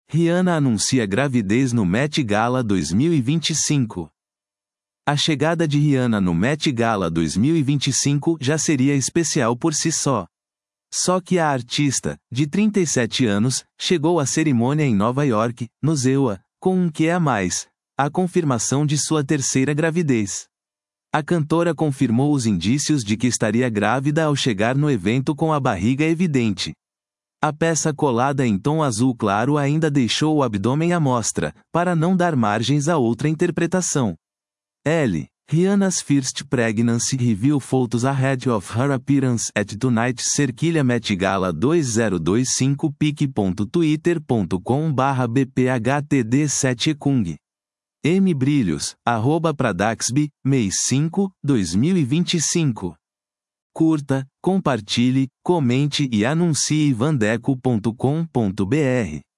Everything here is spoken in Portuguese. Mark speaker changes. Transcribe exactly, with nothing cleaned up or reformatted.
Speaker 1: Rihanna anuncia gravidez no Met Gala dois mil e vinte e cinco. A chegada de Rihanna no Met Gala dois mil e vinte e cinco já seria especial por si só. Só que a artista, de trinta e sete anos, chegou à cerimônia em Nova York, no Z E U A, com um quê a mais: a confirmação de sua terceira gravidez. A cantora confirmou os indícios de que estaria grávida ao chegar no evento com a barriga evidente. A peça colada em tom azul claro ainda deixou o abdômen à mostra, para não dar margens a outra interpretação. L. Rihanna's first pregnancy reveal photos ahead of her appearance at tonight's Cerquilha Met Gala dois mil e vinte e cinco pic ponto twitter ponto com barra b p h t d sete ecung. M. Brilhos, arroba Pradaxby, mês cinco, dois mil e vinte e cinco. Curta, compartilhe, comente e anuncie vandeco ponto com ponto b r.